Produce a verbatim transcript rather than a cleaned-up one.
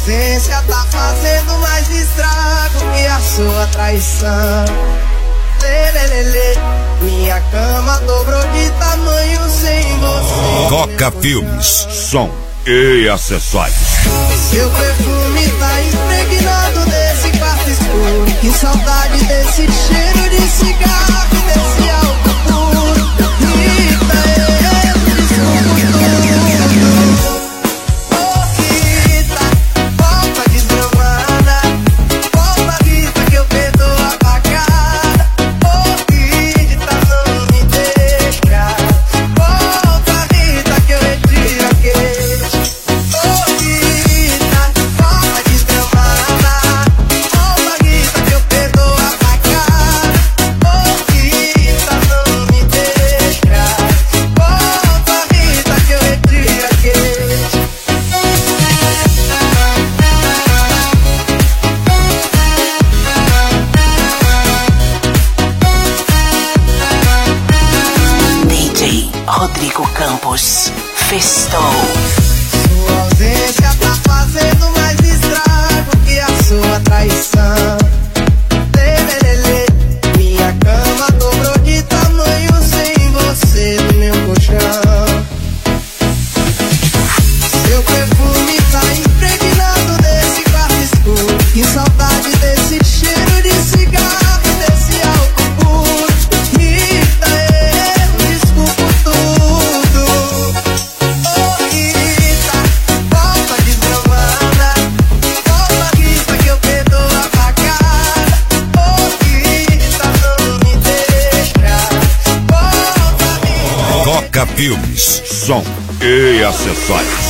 ausência tá fazendo mais estrago que a sua traição. Lelelele, minha cama dobrou de tamanho sem você. Coca Filmes, som e acessórios. Seu perfume tá impregnado desse quarto escuro. Que saudade desse cheiro de cigarro, desse álcool puro. Rita, eu desculpo tudo. Oh Rita, volta desgramada. Volta Rita que eu perdoo a facada. Oh Rita, não me deixa. Volta Rita que eu retiro a queixa. Oh Rita, volta desgramada. Volta Rita que eu perdoo a facada. Oh Rita, não me deixa. Volta Rita que eu retiro a queixa. D J Rodrigo Campos, Festou. Sua ausência tá fazendo mais estrago que a sua traição. Lelelele, minha cama dobrou de tamanho sem você no meu colchão. Seu perfume tá impregnado desse quarto escuro. Que saudade desse cheiro de cigarro, desse álcool puro. Rita, eu desculpo tudo. Oh Rita, volta desgramada. Volta Rita que eu perdoo a facada. Oh Rita, não me deixa. Volta Rita. Coca Filmes, som e acessórios.